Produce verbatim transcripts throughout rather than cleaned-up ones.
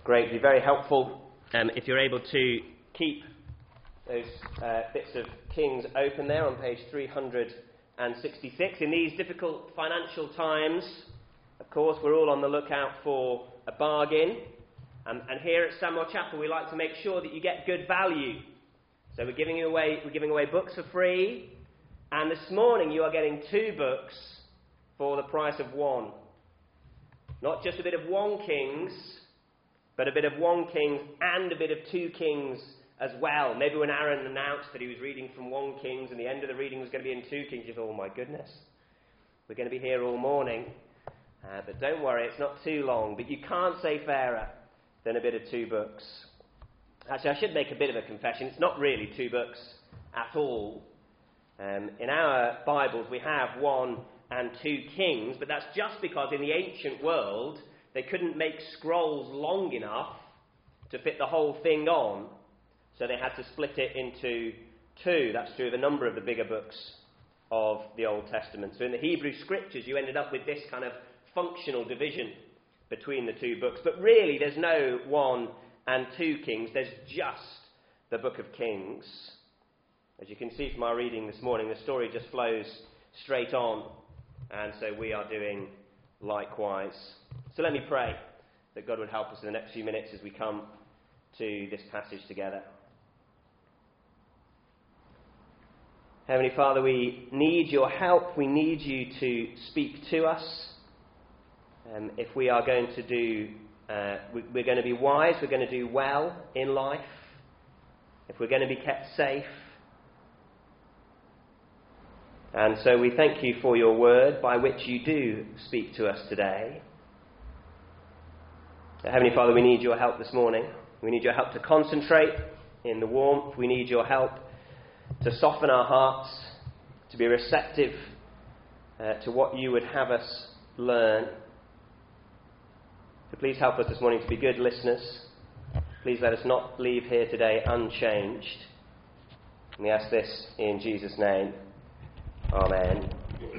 great. It'd be very helpful um, if you're able to keep those uh, bits of Kings open there on page three hundred sixty-six. In these difficult financial times, of course, we're all on the lookout for a bargain. And, and here at Stanmore Chapel, we like to make sure that you get good value. So we're giving away we're giving away books for free. And this morning, you are getting two books for the price of one. Not just a bit of one Kings, but a bit of one Kings and a bit of two Kings as well. Maybe when Aaron announced that he was reading from one Kings and the end of the reading was going to be in two Kings, you thought, oh my goodness, we're going to be here all morning. Uh, but don't worry, it's not too long. But you can't say fairer than a bit of two books. Actually, I should make a bit of a confession. It's not really two books at all. Um, in our Bibles, we have one and two Kings, but that's just because in the ancient world, they couldn't make scrolls long enough to fit the whole thing on. So they had to split it into two. That's true of a number of the bigger books of the Old Testament. So in the Hebrew Scriptures, you ended up with this kind of functional division between the two books. But really, there's no one and two Kings. There's just the Book of Kings. As you can see from our reading this morning, the story just flows straight on. And so we are doing likewise. So let me pray that God would help us in the next few minutes as we come to this passage together. Heavenly Father, we need your help. We need you to speak to us. Um, if we are going to do, uh, we, we're going to be wise, we're going to do well in life. If we're going to be kept safe. And so we thank you for your word by which you do speak to us today. Heavenly Father, we need your help this morning. We need your help to concentrate in the warmth. We need your help to soften our hearts, to be receptive uh, to what you would have us learn. So please help us this morning to be good listeners. Please let us not leave here today unchanged. And we ask this in Jesus' name. Amen.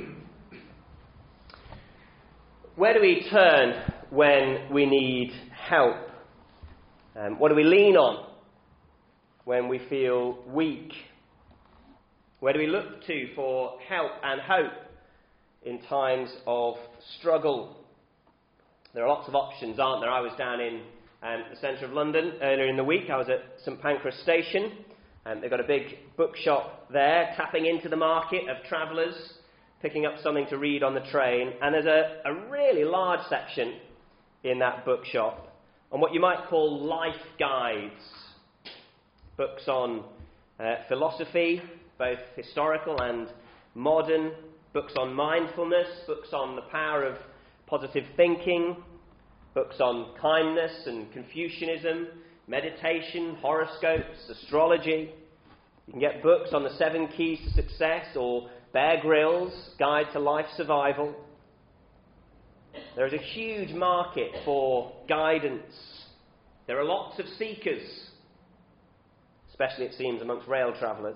Where do we turn when we need help? Um, what do we lean on when we feel weak? Where do we look to for help and hope in times of struggle? There are lots of options, aren't there? I was down in um, the centre of London earlier in the week. I was at St Pancras Station. Um, they've got a big bookshop there, tapping into the market of travellers, picking up something to read on the train. And there's a, a really large section in that bookshop on what you might call life guides. Books on uh, philosophy, both historical and modern, books on mindfulness, books on the power of positive thinking, books on kindness and Confucianism, meditation, horoscopes, astrology. You can get books on the seven keys to success or Bear Grylls' Guide to Life Survival. There is a huge market for guidance. There are lots of seekers, especially it seems amongst rail travellers.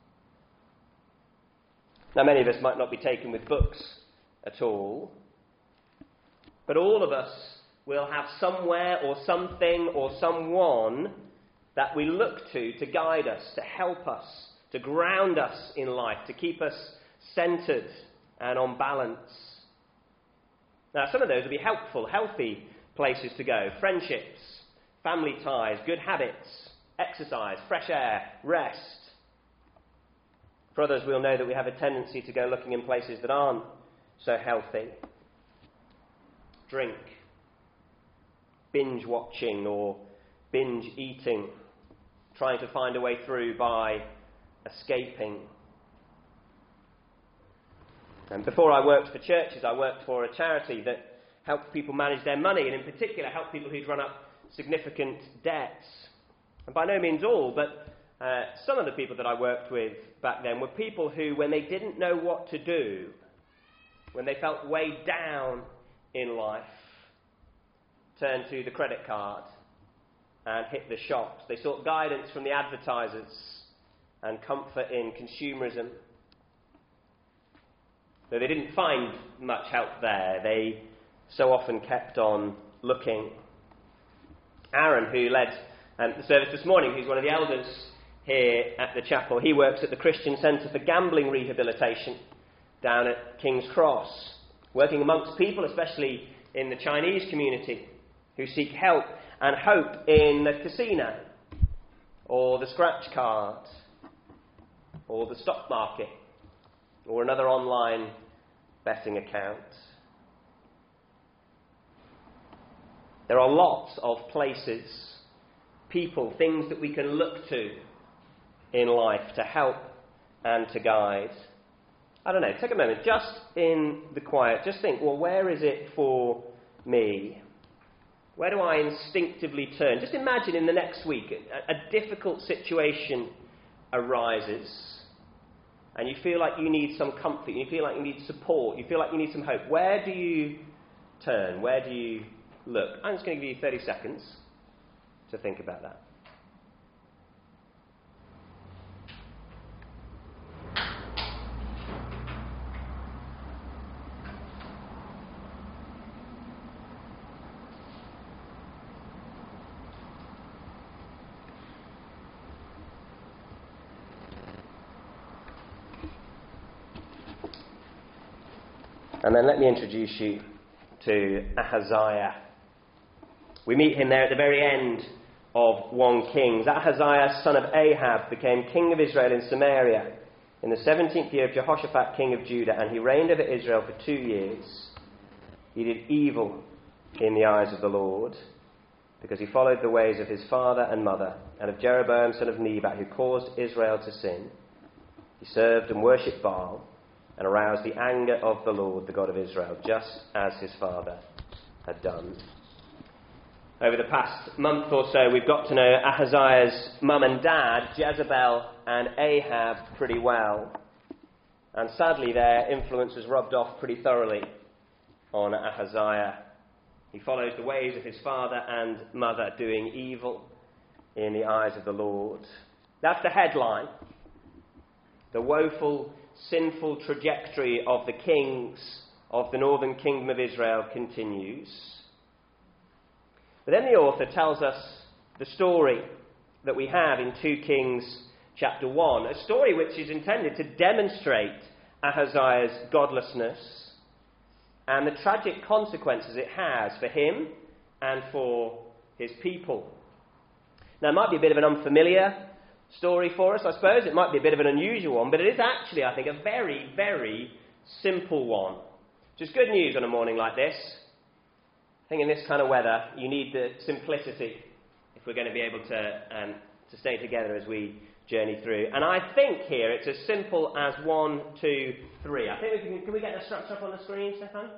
Now, many of us might not be taken with books at all, but all of us will have somewhere or something or someone that we look to to guide us, to help us, to ground us in life, to keep us centred and on balance. Now, some of those will be helpful, healthy places to go. Friendships, family ties, good habits, exercise, fresh air, rest. For others, we'll know that we have a tendency to go looking in places that aren't so healthy. Drink, binge watching or binge eating, trying to find a way through by escaping. And before I worked for churches, I worked for a charity that helped people manage their money, and in particular helped people who'd run up significant debts. And by no means all, but uh, some of the people that I worked with back then were people who, when they didn't know what to do, when they felt weighed down in life, turned to the credit card and hit the shops. They sought guidance from the advertisers and comfort in consumerism. Though they didn't find much help there, they so often kept on looking. Aaron, who led um, the service this morning, who's one of the elders here at the chapel, he works at the Christian Centre for Gambling Rehabilitation down at King's Cross, working amongst people, especially in the Chinese community, who seek help and hope in the casino, or the scratch card, or the stock market, or another online betting account. There are lots of places, people, things that we can look to in life to help and to guide. I don't know, take a moment, just in the quiet, just think, well, where is it for me? Where do I instinctively turn? Just imagine in the next week a, a difficult situation arises and you feel like you need some comfort, you feel like you need support, you feel like you need some hope. Where do you turn? Where do you look? I'm just going to give you thirty seconds to think about that. And then let me introduce you to Ahaziah. We meet him there at the very end of First Kings. Ahaziah, son of Ahab, became king of Israel in Samaria in the seventeenth year of Jehoshaphat, king of Judah, and he reigned over Israel for two years. He did evil in the eyes of the Lord, because he followed the ways of his father and mother, and of Jeroboam, son of Nebat, who caused Israel to sin. He served and worshipped Baal, and aroused the anger of the Lord, the God of Israel, just as his father had done. Over the past month or so, we've got to know Ahaziah's mum and dad, Jezebel and Ahab, pretty well. And sadly, their influence has rubbed off pretty thoroughly on Ahaziah. He follows the ways of his father and mother, doing evil in the eyes of the Lord. That's the headline. The woeful, sinful trajectory of the kings of the northern kingdom of Israel continues. But then the author tells us the story that we have in Second Kings chapter one, a story which is intended to demonstrate Ahaziah's godlessness and the tragic consequences it has for him and for his people. Now, it might be a bit of an unfamiliar story for us, I suppose. It might be a bit of an unusual one, but it is actually, I think, a very, very simple one. Which is good news on a morning like this. I think in this kind of weather, you need the simplicity if we're going to be able to, um, to stay together as we journey through. And I think here it's as simple as one, two, three. I think we can, can we get the structure up on the screen, Stefan?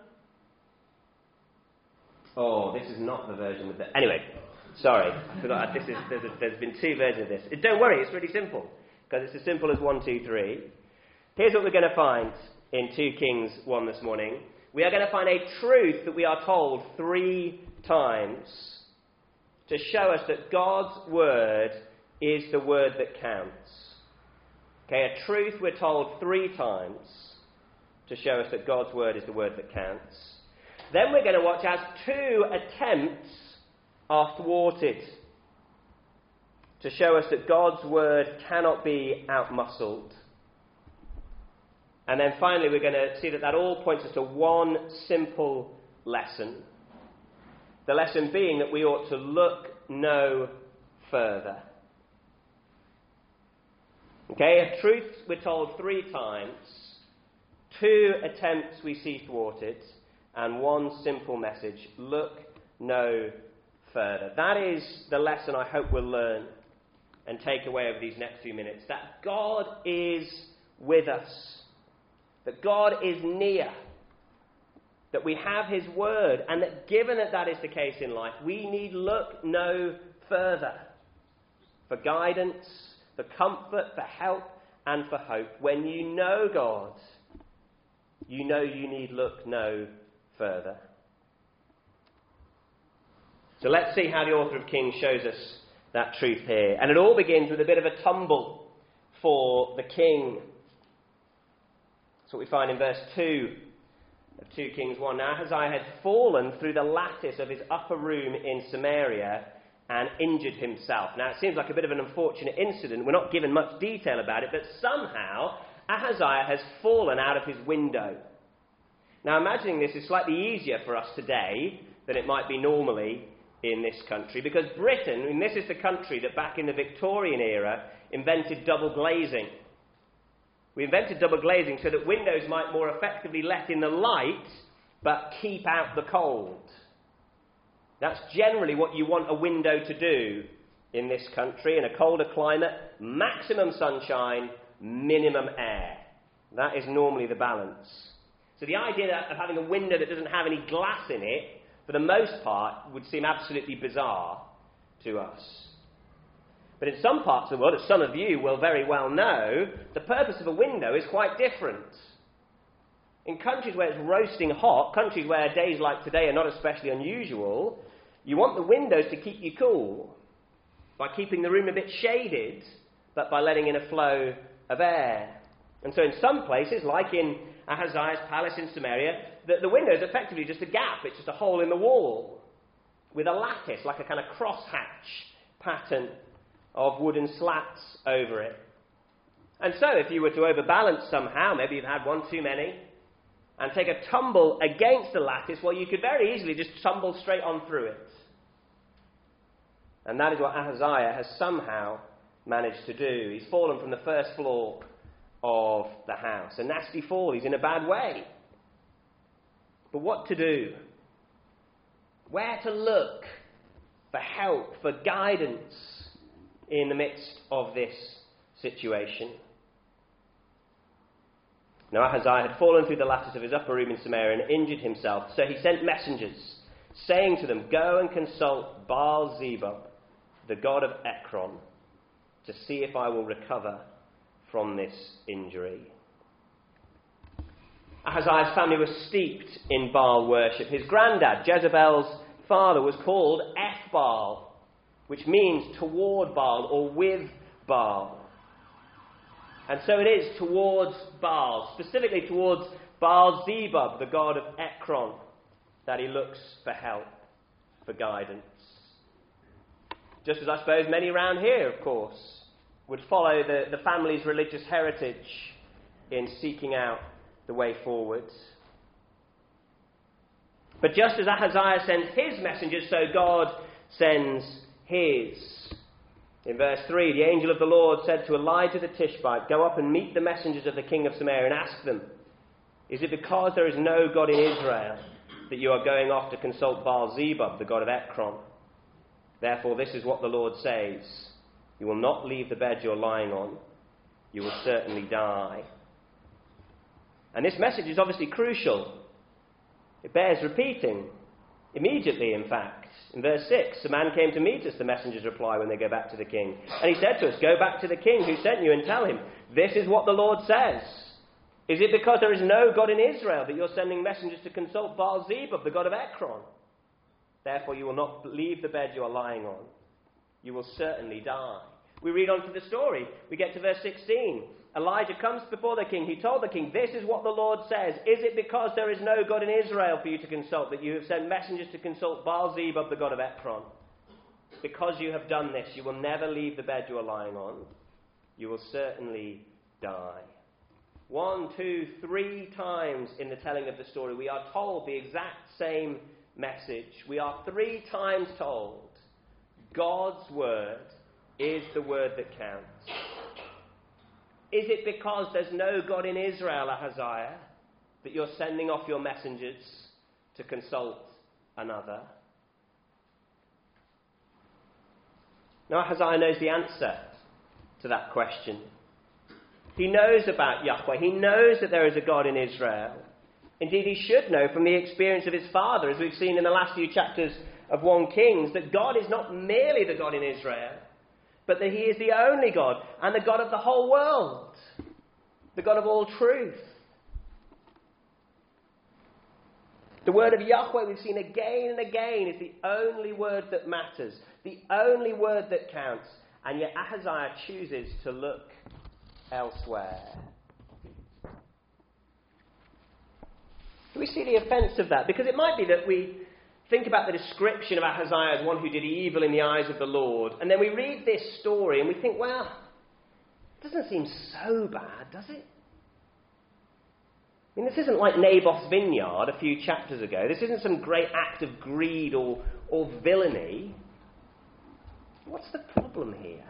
Oh, this is not the version with the... Anyway, sorry. I forgot. This is, there's, a, there's been two versions of this. Don't worry, it's really simple, because it's as simple as one, two, three. Here's what we're going to find in Second Kings one this morning. We are going to find a truth that we are told three times to show us that God's word is the word that counts. Okay, a truth we're told three times to show us that God's word is the word that counts. Then we're going to watch as two attempts are thwarted to show us that God's word cannot be outmuscled. And then finally we're going to see that that all points us to one simple lesson. The lesson being that we ought to look no further. Okay, a truth we're told three times, two attempts we see thwarted, and one simple message: look no further. That is the lesson I hope we'll learn and take away over these next few minutes. That God is with us. That God is near. That we have his word. And that given that that is the case in life, we need look no further for guidance, for comfort, for help, and for hope. When you know God, you know you need look no further. So let's see how the author of Kings shows us that truth here. And it all begins with a bit of a tumble for the king. That's what we find in verse two of Second Kings one. Now Ahaziah had fallen through the lattice of his upper room in Samaria and injured himself. Now, it seems like a bit of an unfortunate incident. We're not given much detail about it, but somehow Ahaziah has fallen out of his window. Now, imagining this is slightly easier for us today than it might be normally in this country, because Britain, and this is the country that back in the Victorian era invented double glazing. We invented double glazing so that windows might more effectively let in the light, but keep out the cold. That's generally what you want a window to do in this country. In a colder climate, maximum sunshine, minimum air. That is normally the balance. So the idea of having a window that doesn't have any glass in it, for the most part, would seem absolutely bizarre to us. But in some parts of the world, as some of you will very well know, the purpose of a window is quite different. In countries where it's roasting hot, countries where days like today are not especially unusual, you want the windows to keep you cool by keeping the room a bit shaded, but by letting in a flow of air. And so in some places, like in Ahaziah's palace in Samaria, the, the window is effectively just a gap. It's just a hole in the wall with a lattice, like a kind of crosshatch pattern of wooden slats over it. And so if you were to overbalance somehow, maybe you've had one too many, and take a tumble against the lattice, well, you could very easily just tumble straight on through it. And that is what Ahaziah has somehow managed to do. He's fallen from the first floor of the house. A nasty fall. He's in a bad way. But what to do? Where to look for help, for guidance in the midst of this situation? Now Ahaziah had fallen through the lattice of his upper room in Samaria and injured himself. So he sent messengers, saying to them, "Go and consult Baal-zebub, the god of Ekron, to see if I will recover from this injury." Ahaziah's family was steeped in Baal worship. His granddad, Jezebel's father, was called Ethbaal, which means toward Baal or with Baal. And so it is towards Baal, specifically towards Baal-zebub, the god of Ekron, that he looks for help, for guidance. Just as I suppose many around here, of course, would follow the, the family's religious heritage in seeking out the way forward. But just as Ahaziah sends his messengers, so God sends his. In verse three, the angel of the Lord said to Elijah the Tishbite, "Go up and meet the messengers of the king of Samaria and ask them, is it because there is no God in Israel that you are going off to consult Baal-zebub, the god of Ekron? Therefore this is what the Lord says, you will not leave the bed you're lying on, you will certainly die." And this message is obviously crucial. It bears repeating, immediately in fact. In verse six, "The man came to meet us," the messengers reply when they go back to the king. "And he said to us, go back to the king who sent you and tell him, this is what the Lord says. Is it because there is no God in Israel that you're sending messengers to consult Baal-zebub, the god of Ekron? Therefore you will not leave the bed you are lying on. You will certainly die." We read on to the story. We get to verse sixteen. Elijah comes before the king. He told the king, "This is what the Lord says. Is it because there is no God in Israel for you to consult that you have sent messengers to consult Baal-zebub, the god of Ekron? Because you have done this, you will never leave the bed you are lying on. You will certainly die." One, two, three times in the telling of the story, we are told the exact same message. We are three times told God's word is the word that counts. Is it because there's no God in Israel, Ahaziah, that you're sending off your messengers to consult another? Now Ahaziah knows the answer to that question. He knows about Yahweh. He knows that there is a God in Israel. Indeed, he should know from the experience of his father, as we've seen in the last few chapters of First Kings, that God is not merely the God in Israel, but that he is the only God and the God of the whole world, the God of all truth. The word of Yahweh, we've seen again and again, is the only word that matters, the only word that counts, and yet Ahaziah chooses to look elsewhere. Do we see the offence of that? Because it might be that we think about the description of Ahaziah as one who did evil in the eyes of the Lord. And then we read this story and we think, well, it doesn't seem so bad, does it? I mean, this isn't like Naboth's vineyard a few chapters ago. This isn't some great act of greed or, or villainy. What's the problem here?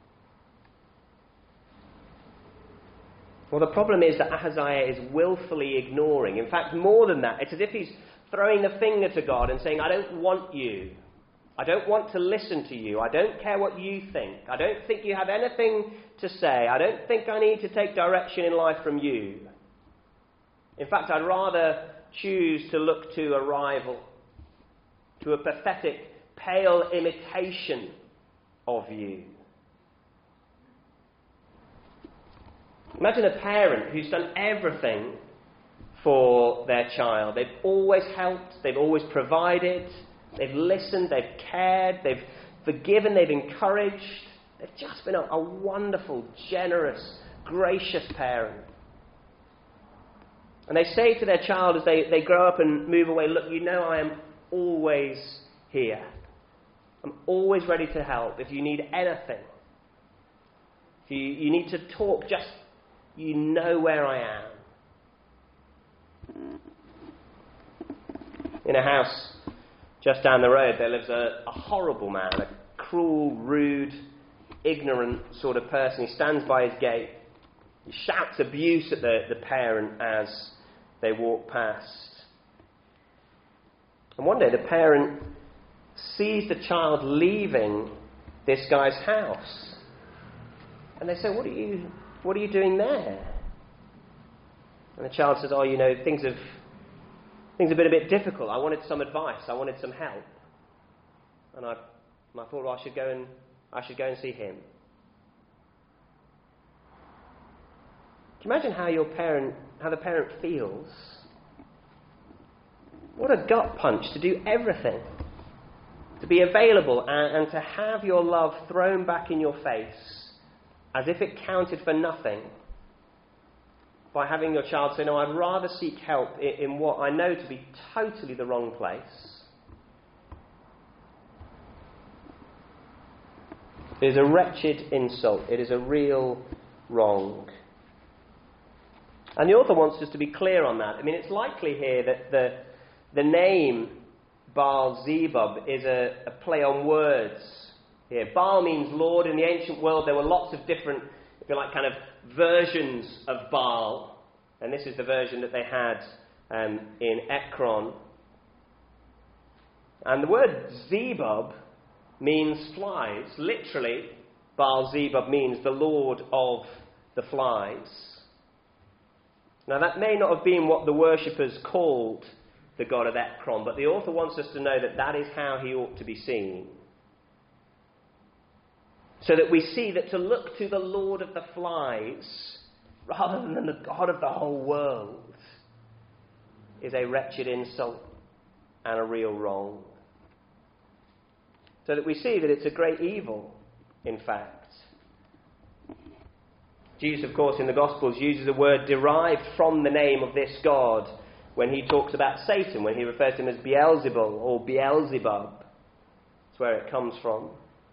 Well, the problem is that Ahaziah is willfully ignoring. In fact, more than that, it's as if he's throwing the finger to God and saying, I don't want you. I don't want to listen to you. I don't care what you think. I don't think you have anything to say. I don't think I need to take direction in life from you. In fact, I'd rather choose to look to a rival, to a pathetic, pale imitation of you. Imagine a parent who's done everything for their child. They've always helped, they've always provided, they've listened, they've cared, they've forgiven, they've encouraged. They've just been a, a wonderful, generous, gracious parent. And they say to their child as they, they grow up and move away, look, you know I am always here. I'm always ready to help if you need anything. If you, you need to talk, just, you know where I am. In a house just down the road, there lives a, a horrible man, a cruel, rude, ignorant sort of person. He stands by his gate. He shouts abuse at the, the parent as they walk past. And one day the parent sees the child leaving this guy's house. And they say, what are you, what are you doing there? And the child says, oh, you know, things have, things have been a bit difficult. I wanted some advice. I wanted some help. And I, and I thought, well, I should go and, I should go and see him. Can you imagine how your parent, how the parent feels? What a gut punch to do everything. To be available and, and to have your love thrown back in your face as if it counted for nothing. By having your child say, no, I'd rather seek help in, in what I know to be totally the wrong place. It is a wretched insult. It is a real wrong. And the author wants us to be clear on that. I mean, it's likely here that the, the name Baal-zebub is a, a play on words here. Baal means Lord. In the ancient world, there were lots of different, if you like, kind of versions of Baal. And this is the version that they had um, in Ekron. And the word Zebub means flies. Literally, Baal-zebub means the Lord of the flies. Now, that may not have been what the worshippers called the god of Ekron, but the author wants us to know that that is how he ought to be seen. So that we see that to look to the Lord of the flies, rather than the God of the whole world, is a wretched insult and a real wrong. So that we see that it's a great evil, in fact. Jesus, of course, in the Gospels uses a word derived from the name of this God when he talks about Satan, when he refers to him as Beelzebul or Beelzebub. That's where it comes from.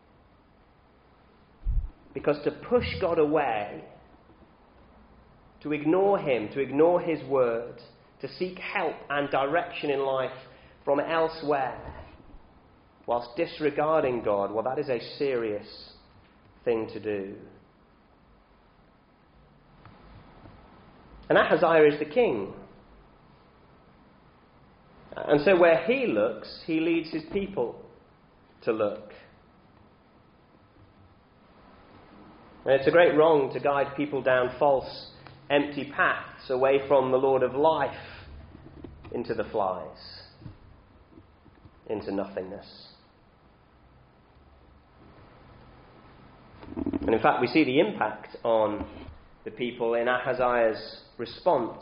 Because to push God away, to ignore him, to ignore his word, to seek help and direction in life from elsewhere, whilst disregarding God, well, that is a serious thing to do. And Ahaziah is the king. And so where he looks, he leads his people to look. And it's a great wrong to guide people down false, empty paths away from the Lord of life into the flies, into nothingness. And in fact, we see the impact on the people in Ahaziah's response.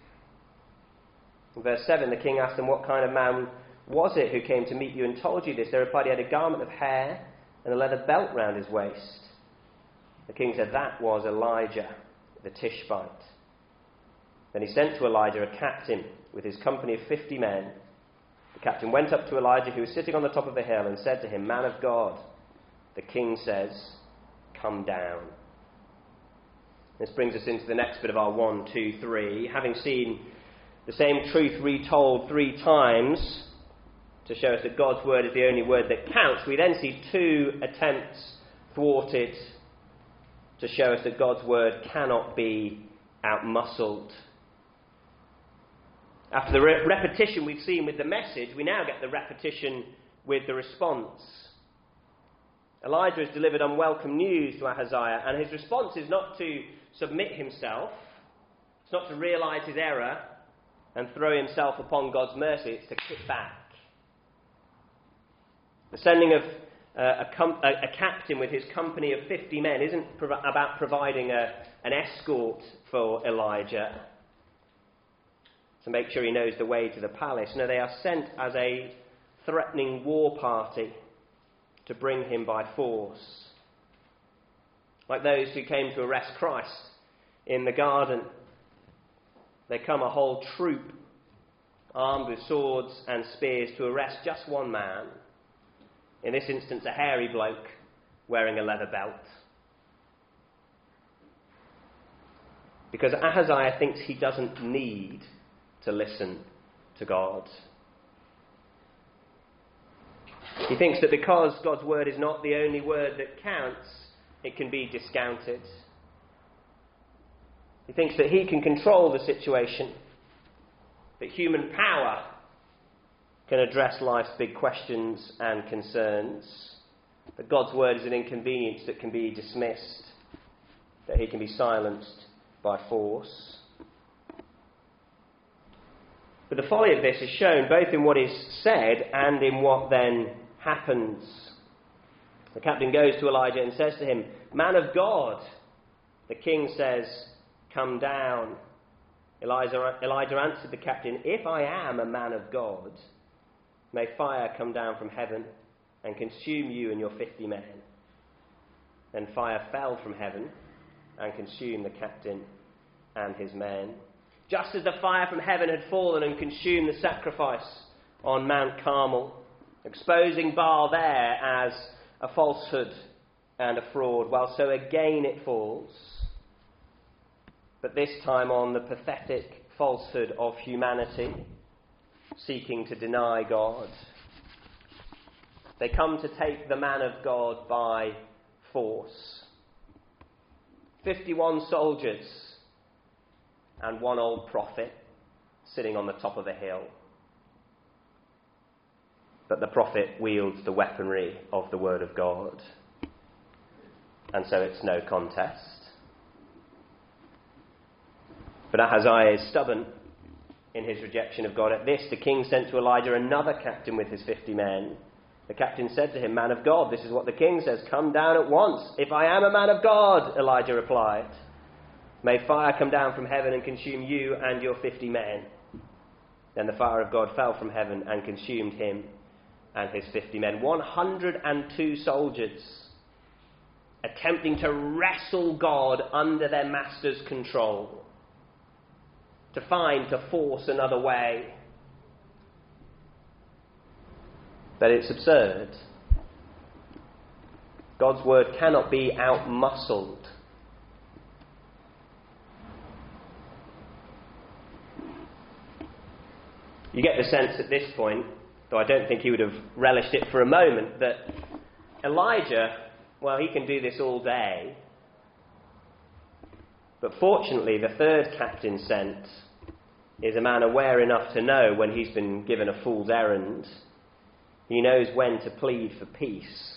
In verse seven, the king asked them, what kind of man was it who came to meet you and told you this? They replied, he had a garment of hair and a leather belt round his waist. The king said, that was Elijah, the Tishbite. Then he sent to Elijah a captain with his company of fifty men, The captain went up to Elijah, who was sitting on the top of a hill, and said to him, "Man of God, the king says, come down." This brings us into the next bit of our one, two, three. Having seen the same truth retold three times to show us that God's word is the only word that counts, we then see two attempts thwarted to show us that God's word cannot be outmuscled. After the re- repetition we've seen with the message, we now get the repetition with the response. Elijah has delivered unwelcome news to Ahaziah, and his response is not to submit himself, it's not to realise his error and throw himself upon God's mercy, it's to kick back. The sending of uh, a, com- a, a captain with his company of fifty men isn't prov- about providing a, an escort for Elijah to make sure he knows the way to the palace. No, they are sent as a threatening war party to bring him by force. Like those who came to arrest Christ in the garden. They come a whole troop armed with swords and spears to arrest just one man. In this instance, a hairy bloke wearing a leather belt. Because Ahaziah thinks he doesn't need to listen to God. He thinks that because God's word is not the only word that counts, it can be discounted. He thinks that he can control the situation, that human power can address life's big questions and concerns, that God's word is an inconvenience that can be dismissed, that he can be silenced by force. But the folly of this is shown both in what is said and in what then happens. The captain goes to Elijah and says to him, "Man of God." The king says, "Come down." Elijah, Elijah answered the captain, "If I am a man of God, may fire come down from heaven and consume you and your fifty men." Then fire fell from heaven and consumed the captain and his men. Just as the fire from heaven had fallen and consumed the sacrifice on Mount Carmel, exposing Baal there as a falsehood and a fraud, well, so again it falls. But this time on the pathetic falsehood of humanity, seeking to deny God. They come to take the man of God by force. fifty-one soldiers and one old prophet sitting on the top of a hill. But the prophet wields the weaponry of the word of God. And so it's no contest. But Ahaziah is stubborn in his rejection of God. At this, the king sent to Elijah another captain with his fifty men. The captain said to him, "Man of God, this is what the king says. Come down at once." "If I am a man of God," Elijah replied, "may fire come down from heaven and consume you and your fifty men." Then the fire of God fell from heaven and consumed him and his fifty men. one hundred two soldiers attempting to wrestle God under their master's control, to find, to force another way. But it's absurd. God's word cannot be outmuscled. You get the sense at this point, though I don't think he would have relished it for a moment, that Elijah, well, he can do this all day. But fortunately, the third captain sent is a man aware enough to know when he's been given a fool's errand. He knows when to plead for peace.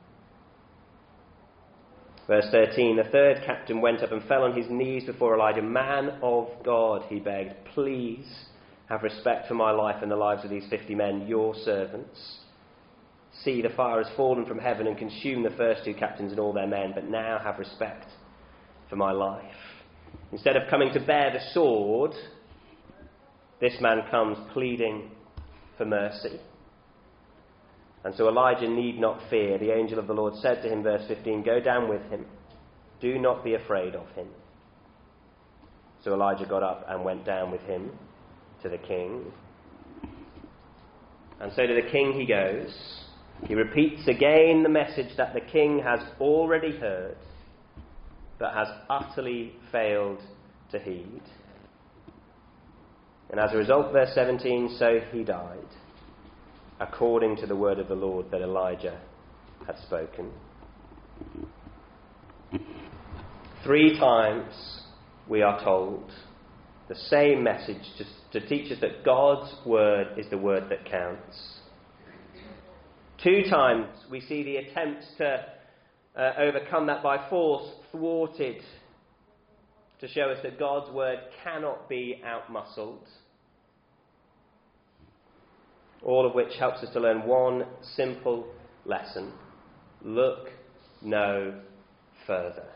Verse thirteen, the third captain went up and fell on his knees before Elijah. "Man of God," he begged, "please have respect for my life and the lives of these fifty men, your servants. See, the fire has fallen from heaven and consumed the first two captains and all their men, but now have respect for my life." Instead of coming to bear the sword, this man comes pleading for mercy. And so Elijah need not fear. The angel of the Lord said to him, verse fifteen, "Go down with him. Do not be afraid of him." So Elijah got up and went down with him to the king. And so to the king he goes. He repeats again the message that the king has already heard, but has utterly failed to heed. And as a result, verse seventeen, so he died, according to the word of the Lord that Elijah had spoken. Three times we are told the same message to, to teach us that God's word is the word that counts. Two times we see the attempts to uh, overcome that by force thwarted, to show us that God's word cannot be outmuscled. All of which helps us to learn one simple lesson. Look no further.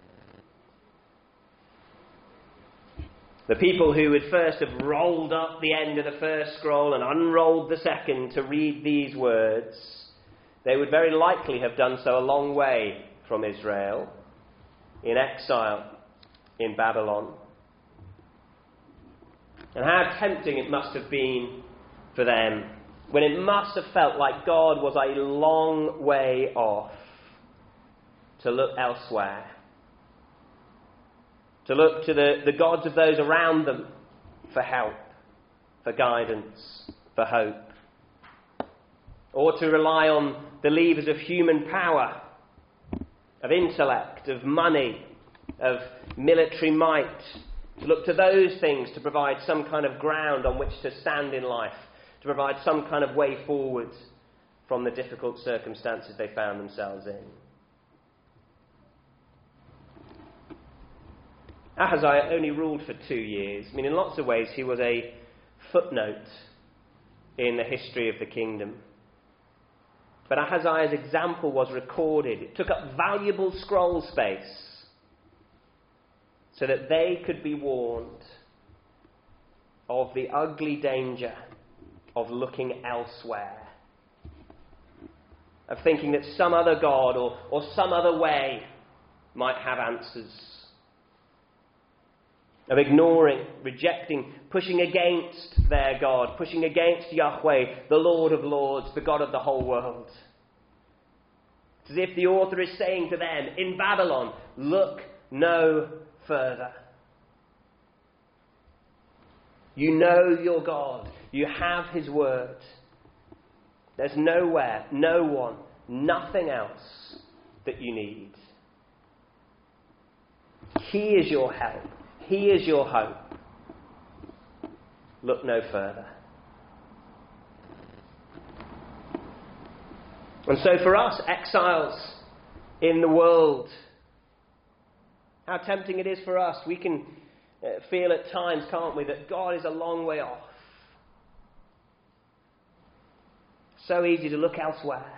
The people who would first have rolled up the end of the first scroll and unrolled the second to read these words, they would very likely have done so a long way from Israel, in exile in Babylon. And how tempting it must have been for them, when it must have felt like God was a long way off, to look elsewhere. To look to the, the gods of those around them for help, for guidance, for hope. Or to rely on the levers of human power, of intellect, of money, of military might. To look to those things to provide some kind of ground on which to stand in life, to provide some kind of way forward from the difficult circumstances they found themselves in. Ahaziah only ruled for two years. I mean, in lots of ways, he was a footnote in the history of the kingdom. But Ahaziah's example was recorded. It took up valuable scroll space so that they could be warned of the ugly danger of looking elsewhere, of thinking that some other God or, or some other way might have answers, of ignoring, rejecting, pushing against their God, pushing against Yahweh, the Lord of Lords, the God of the whole world. It's as if the author is saying to them, in Babylon, look no further. You know your God. You have his word. There's nowhere, no one, nothing else that you need. He is your help. He is your hope. Look no further. And so for us, exiles in the world, how tempting it is for us. We can uh, feel at times, can't we, that God is a long way off. So easy to look elsewhere.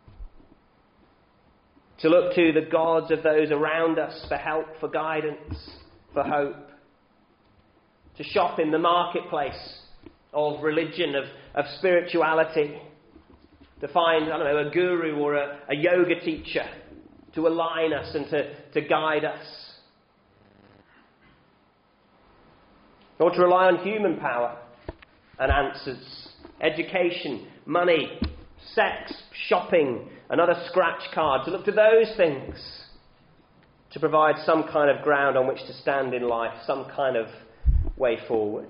To look to the gods of those around us for help, for guidance, for hope. To shop in the marketplace of religion, of, of spirituality. To find, I don't know, a guru or a, a yoga teacher to align us and to, to guide us. Or to rely on human power and answers. Education, money, sex, shopping, another scratch card. To look to those things to provide some kind of ground on which to stand in life, some kind of way forward.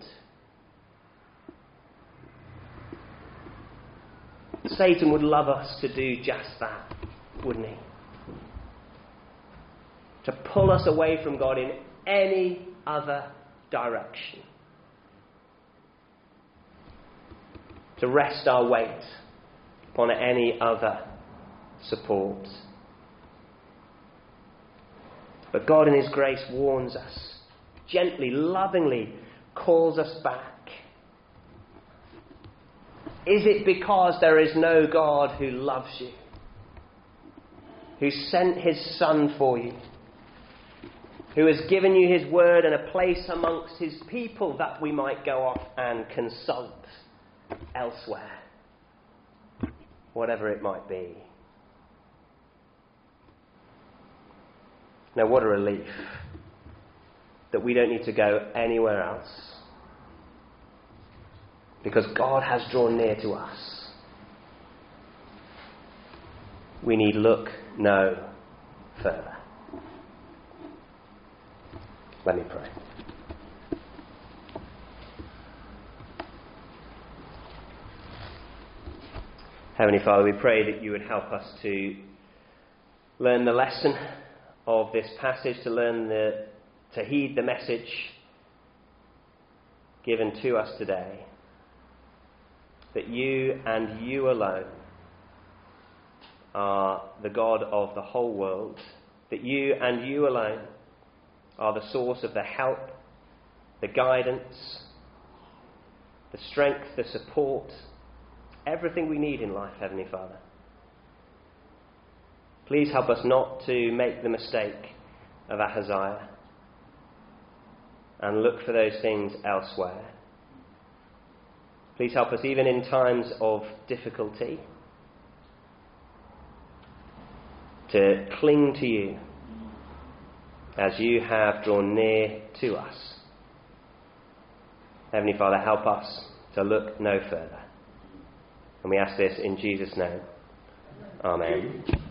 Satan would love us to do just that, wouldn't he? To pull us away from God in any other direction. To rest our weight upon any other support. But God in his grace warns us, gently, lovingly calls us back. Is it because there is no God who loves you, who sent his Son for you, who has given you his word and a place amongst his people, that we might go off and consult elsewhere, whatever it might be? Now, what a relief that we don't need to go anywhere else, because God has drawn near to us. we need look no further. Let me pray. Heavenly Father, we pray that you would help us to learn the lesson of this passage, to learn the, to heed the message given to us today, that you and you alone are the God of the whole world, that you and you alone are the source of the help, the guidance, the strength, the support, everything we need in life, Heavenly Father. Please help us not to make the mistake of Ahaziah and look for those things elsewhere. Please help us even in times of difficulty to cling to you as you have drawn near to us. Heavenly Father, help us to look no further. And we ask this in Jesus' name. Amen.